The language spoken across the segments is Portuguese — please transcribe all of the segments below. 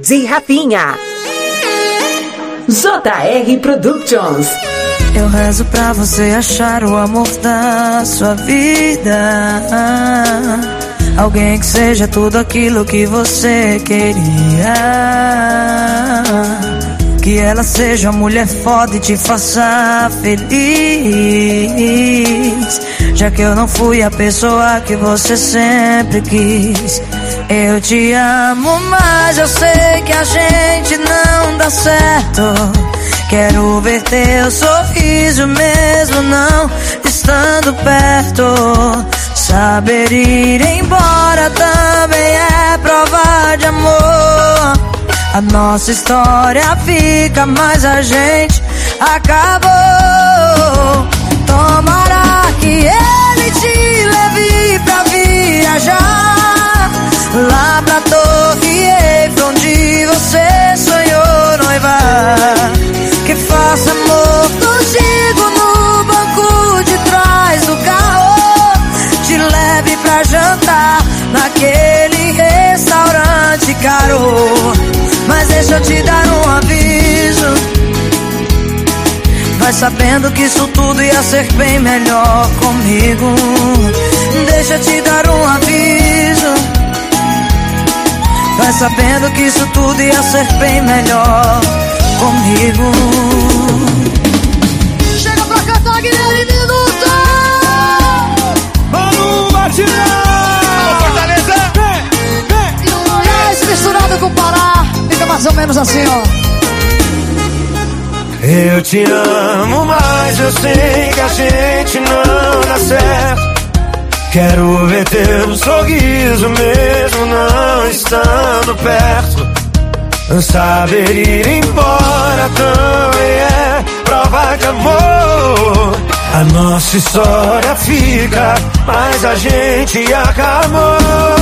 e Rafinha. JR Productions. Eu rezo pra você achar o amor da sua vida, alguém que seja tudo aquilo que você queria, que ela seja uma mulher foda e te faça feliz, já que eu não fui a pessoa que você sempre quis. Eu te amo, mas eu sei que a gente não dá certo. Quero ver teu sorriso mesmo não estando perto. Saber ir embora também é prova de amor. A nossa história fica, mas a gente acabou. Tomara que ele te leve pra viajar lá pra Torre Eiffel, onde você sonhou noivar. Que faça amor contigo no banco de trás do carro, te leve pra jantar naquele restaurante caro. Mas deixa eu te dar um aviso, vai sabendo que isso tudo ia ser bem melhor comigo. Deixa eu te dar um aviso, vai sabendo que isso tudo ia ser bem melhor comigo. Chega pra cantar, Guilherme Minuto! Vamos, Batidão! Vamos, Fortaleza! E o Goiás misturado com o Pará, fica mais ou menos assim, ó. Eu te amo, mas eu sei que a gente não dá certo. Quero ver teu sorriso mesmo não estando perto. Saber ir embora também é prova de amor. A nossa história fica, mas a gente acabou.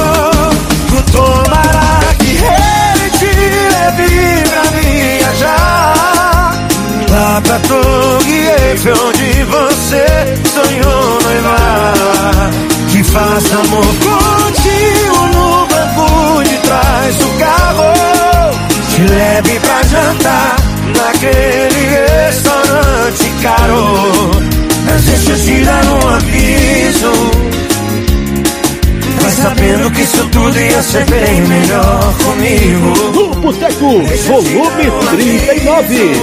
Tomara que ele te leve pra viajar lá pra Torre Eiffel, onde você sonhou noivar. Que faça amor contigo no banco de trás do carro, te leve pra jantar naquele restaurante caro. Mas deixa eu te dar um aviso, vai sabendo que isso tudo ia ser bem melhor comigo. No Boteco, volume 39.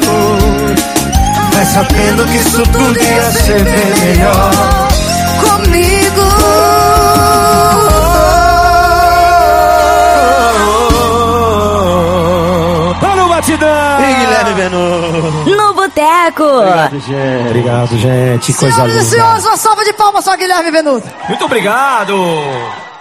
Vai sabendo que isso tudo ia ser bem melhor comigo. Batidão! E Guilherme Venuto. No Boteco. Obrigado, gente. Obrigado, gente. Coisa Senhoras e linda. senhores, uma salva de palmas só, Guilherme Venuto. Muito obrigado!